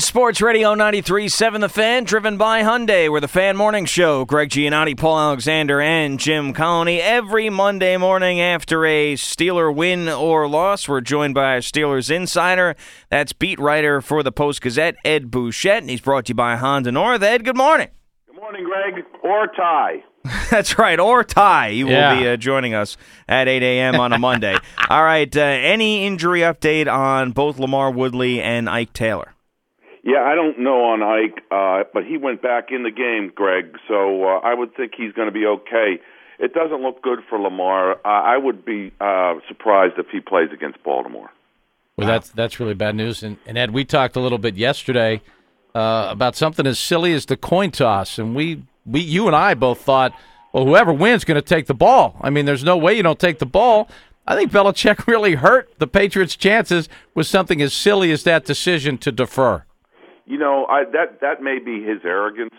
Sports Radio 93.7 The Fan, driven by Hyundai. We're the Fan Morning Show. Greg Giannotti, Paul Alexander, and Jim Colony. Every Monday morning after a Steeler win or loss, we're joined by our Steelers insider. That's beat writer for the Post-Gazette, Ed Bouchette, and he's brought to you by Honda North. Ed, good morning. Good morning, Greg. Or Ty. That's right, or Ty. You will be joining us at 8 a.m. on a Monday. All right, any injury update on both LaMarr Woodley and Ike Taylor? Yeah, I don't know on Ike, but he went back in the game, Greg, so I would think he's going to be okay. It doesn't look good for LaMarr. I would be surprised if he plays against Baltimore. Well, that's really bad news. And Ed, we talked a little bit yesterday about something as silly as the coin toss, and you and I both thought, well, whoever wins is going to take the ball. I mean, there's no way you don't take the ball. I think Belichick really hurt the Patriots' chances with something as silly as that decision to defer. You know, that may be his arrogance.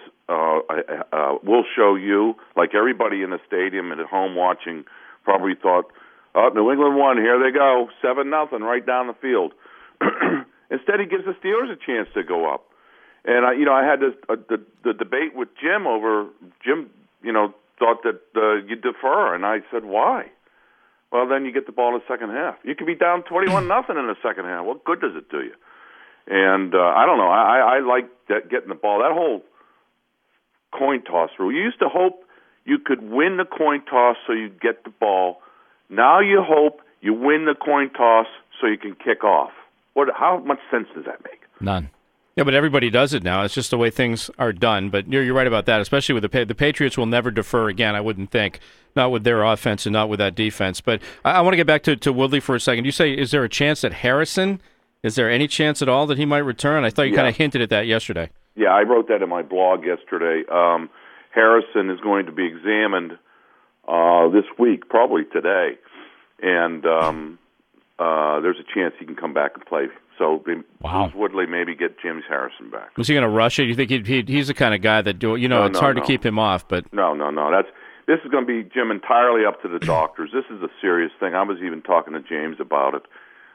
We'll show you. Like everybody in the stadium and at home watching probably thought, oh, New England won. Here they go, 7-0 right down the field. Instead, he gives the Steelers a chance to go up. And I had the debate with Jim over. Jim, thought that you defer, and I said, why? Well, then you get the ball in the second half. You could be down 21-0 in the second half. What good does it do you? And I don't know. I like getting the ball. That whole coin toss rule. You used to hope you could win the coin toss so you get the ball. Now you hope you win the coin toss so you can kick off. How much sense does that make? None. Yeah, but everybody does it now. It's just the way things are done. But you're right about that, especially with the Patriots will never defer again, I wouldn't think. Not with their offense and not with that defense. But I want to get back to Woodley for a second. You say, is there a chance that Harrison, is there any chance at all that he might return? I thought you kind of hinted at that yesterday. Yeah, I wrote that in my blog yesterday. Harrison is going to be examined this week, probably today. And there's a chance he can come back and play. So Woodley maybe get James Harrison back. Was he going to rush it? You think he's the kind of guy that it's hard to keep him off? But no. This is going to be, Jim, entirely up to the doctors. This is a serious thing. I was even talking to James about it.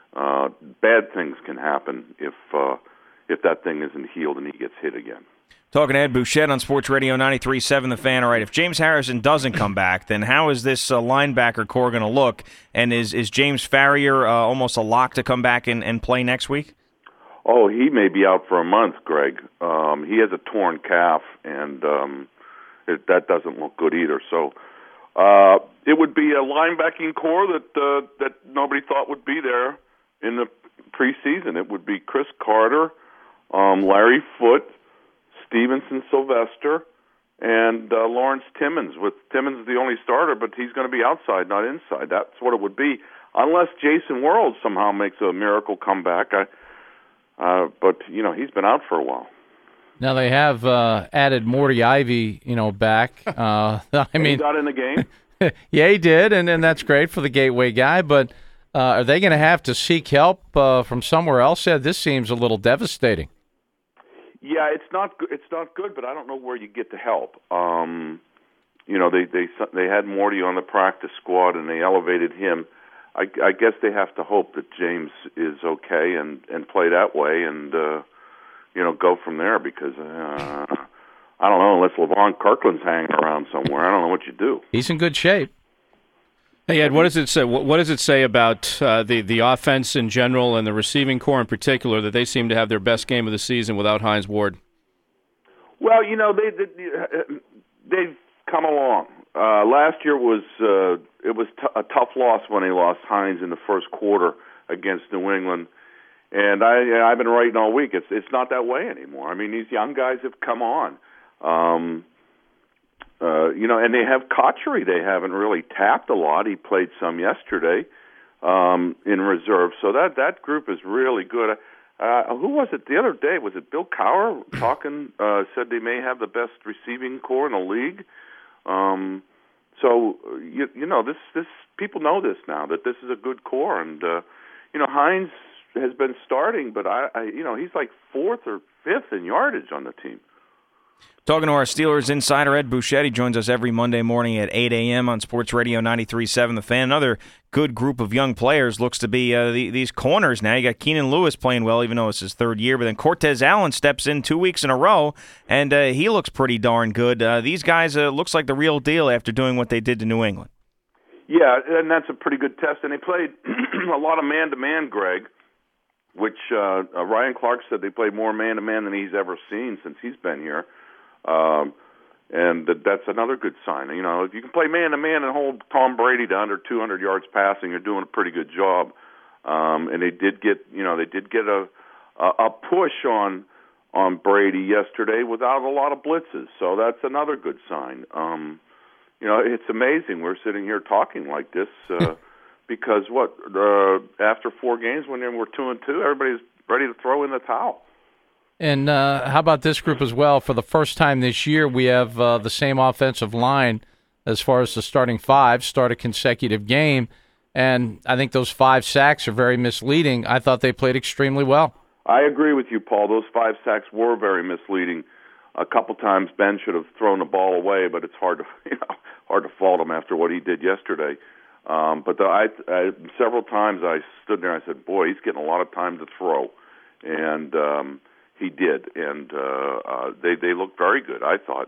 Bad things can happen if that thing isn't healed and he gets hit again. Talking to Ed Bouchette on Sports Radio 93.7 The Fan. All right, if James Harrison doesn't come back, then how is this linebacker core going to look? And is James Farrier almost a lock to come back and play next week? Oh, he may be out for a month, Greg. He has a torn calf, and that doesn't look good either. So it would be a linebacking core that nobody thought would be there in the preseason. It would be Chris Carter, Larry Foote, Stevenson Sylvester, and Lawrence Timmons, with Timmons the only starter, but he's going to be outside, not inside. That's what it would be, unless Jason World somehow makes a miracle comeback. But he's been out for a while. Now they have added Morty Ivy, back. I mean, he got in the game. Yeah, he did, and that's great for the Gateway guy. But are they going to have to seek help from somewhere else? Yeah, this seems a little devastating. Yeah, it's not good, but I don't know where you get the help. They had Morty on the practice squad and they elevated him. I guess they have to hope that James is okay and play that way and go from there because I don't know, unless LeVon Kirkland's hanging around somewhere, I don't know what you do. He's in good shape. Hey Ed, what does it say? What does it say about the offense in general and the receiving core in particular that they seem to have their best game of the season without Hines Ward? Well, they've come along. Last year was a tough loss when they lost Hines in the first quarter against New England, and I've been writing all week. It's not that way anymore. I mean, these young guys have come on. And they have Cotchery. They haven't really tapped a lot. He played some yesterday in reserve. So that group is really good. Who was it the other day? Was it Bill Cowher talking? Said they may have the best receiving core in the league. This people know this now that this is a good core. And Hines has been starting, but he's like fourth or fifth in yardage on the team. Talking to our Steelers insider, Ed Bouchette. He joins us every Monday morning at 8 a.m. on Sports Radio 93.7 The Fan. Another good group of young players looks to be these corners now. You got Keenan Lewis playing well, even though it's his third year. But then Cortez Allen steps in 2 weeks in a row, and he looks pretty darn good. These guys looks like the real deal after doing what they did to New England. Yeah, and that's a pretty good test. And they played a lot of man-to-man, Greg, which Ryan Clark said they played more man-to-man than he's ever seen since he's been here. And that's another good sign. You know, if you can play man-to-man and hold Tom Brady to under 200 yards passing, you're doing a pretty good job. And they did get a push on Brady yesterday without a lot of blitzes. So that's another good sign. You know, it's amazing we're sitting here talking like this because after 4 games when we're 2-2, everybody's ready to throw in the towel. And how about this group as well? For the first time this year, we have the same offensive line as far as the starting 5 start a consecutive game. And I think those 5 sacks are very misleading. I thought they played extremely well. I agree with you, Paul. Those 5 sacks were very misleading. A couple times Ben should have thrown the ball away, but it's hard to fault him after what he did yesterday. But several times I stood there and I said, boy, he's getting a lot of time to throw. And he did, and they looked very good, I thought.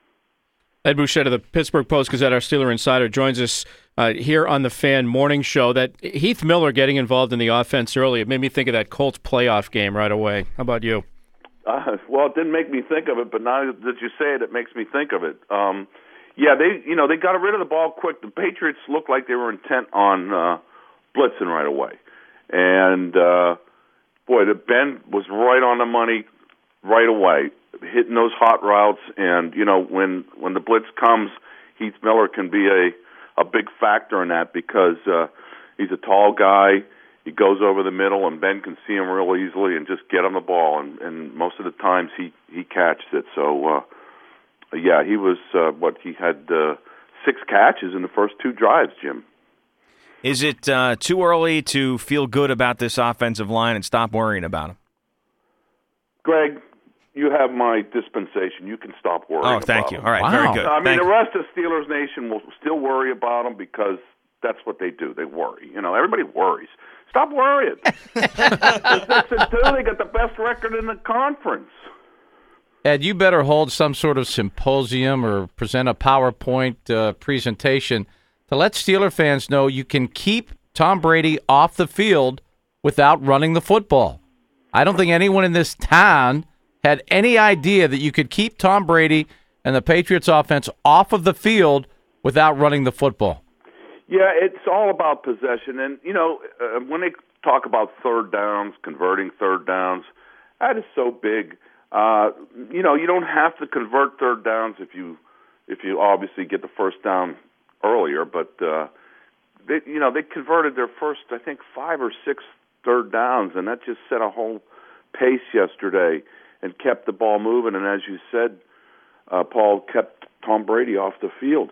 Ed Bouchette of the Pittsburgh Post-Gazette, our Steeler Insider, joins us here on the Fan Morning Show. That Heath Miller getting involved in the offense early, it made me think of that Colts playoff game right away. How about you? Well, it didn't make me think of it, but now that you say it, it makes me think of it. Yeah, they got rid of the ball quick. The Patriots looked like they were intent on blitzing right away, and boy, the Ben was right on the money right away, hitting those hot routes. And you know, when the blitz comes, Heath Miller can be a big factor in that because he's a tall guy. He goes over the middle, and Ben can see him real easily and just get on the ball. And most of the times he catches it. So yeah, he was he had 6 catches in the first 2 drives, Jim. Is it too early to feel good about this offensive line and stop worrying about them? Greg, you have my dispensation. You can stop worrying about them. Oh, thank you. All right, Wow. very good. I mean, the rest of Steelers Nation will still worry about them because that's what they do. They worry. You know, everybody worries. Stop worrying. They're 6-2. They got the best record in the conference. Ed, you better hold some sort of symposium or present a PowerPoint presentation to let Steeler fans know you can keep Tom Brady off the field without running the football. I don't think anyone in this town had any idea that you could keep Tom Brady and the Patriots offense off of the field without running the football. Yeah, it's all about possession. And, you know, when they talk about third downs, converting third downs, that is so big. You know, you don't have to convert third downs if you obviously get the first down earlier, but they converted their first, I think, 5 or 6 third downs, and that just set a whole pace yesterday and kept the ball moving. And as you said, Paul, kept Tom Brady off the field.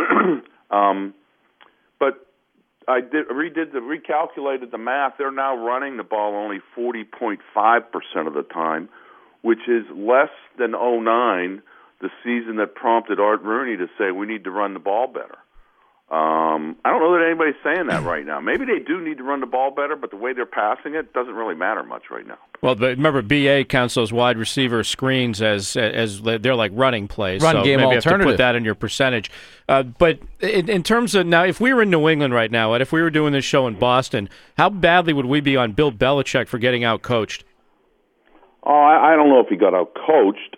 But I recalculated the math. They're now running the ball only 40.5% of the time, which is less than 2009, the season that prompted Art Rooney to say we need to run the ball better. I don't know that anybody's saying that right now. Maybe they do need to run the ball better, but the way they're passing it doesn't really matter much right now. Well, but remember, BA counts those wide receiver screens as they're like running plays. Run so game maybe alternative. You have to put that in your percentage. But in terms of now, if we were in New England right now, and if we were doing this show in Boston, how badly would we be on Bill Belichick for getting out-coached? Oh, I don't know if he got out-coached.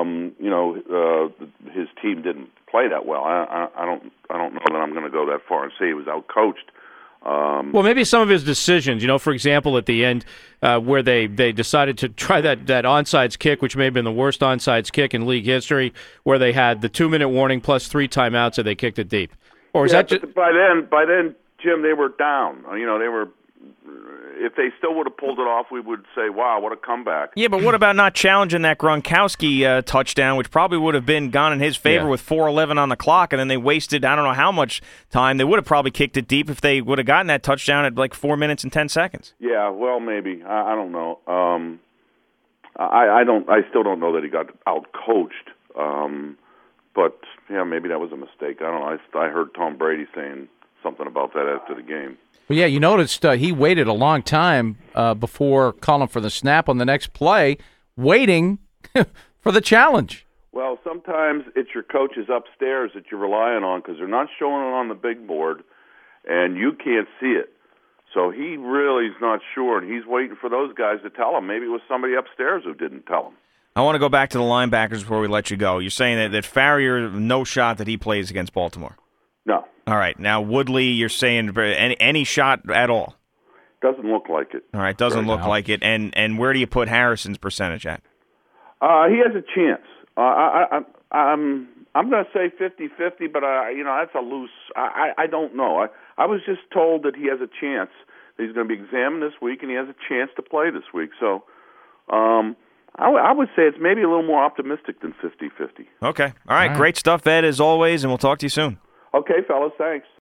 His team didn't play that well. I don't know that I'm going to go that far and say he was out-coached. Well, maybe some of his decisions, for example, at the end where they decided to try that onside kick, which may have been the worst onside kick in league history, where they had the 2-minute warning plus 3 timeouts and they kicked it deep. Or is that just... By then, Jim, they were down. They were... If they still would have pulled it off, we would say, wow, what a comeback. Yeah, but what about not challenging that Gronkowski touchdown, which probably would have been gone in his favor with 4:11 on the clock, and then they wasted, I don't know how much time. They would have probably kicked it deep if they would have gotten that touchdown at like 4 minutes and 10 seconds. Yeah, well, maybe. I don't know. I still don't know that he got out-coached. But yeah, maybe that was a mistake. I don't know. I heard Tom Brady saying something about that after the game. Well, yeah, you noticed he waited a long time before calling for the snap on the next play, waiting for the challenge. Well, sometimes it's your coaches upstairs that you're relying on because they're not showing it on the big board, and you can't see it. So he really is not sure, and he's waiting for those guys to tell him. Maybe it was somebody upstairs who didn't tell him. I want to go back to the linebackers before we let you go. You're saying that Farrier, no shot that he plays against Baltimore. No. All right. Now, Woodley, you're saying any shot at all? Doesn't look like it. All right, doesn't look like it. And where do you put Harrison's percentage at? He has a chance. I'm going to say 50-50, but that's a loose. I don't know. I was just told that he has a chance. That he's going to be examined this week, and he has a chance to play this week. So, I would say it's maybe a little more optimistic than 50-50. Okay. All right. Great stuff, Ed, as always, and we'll talk to you soon. Okay, fellas. Thanks.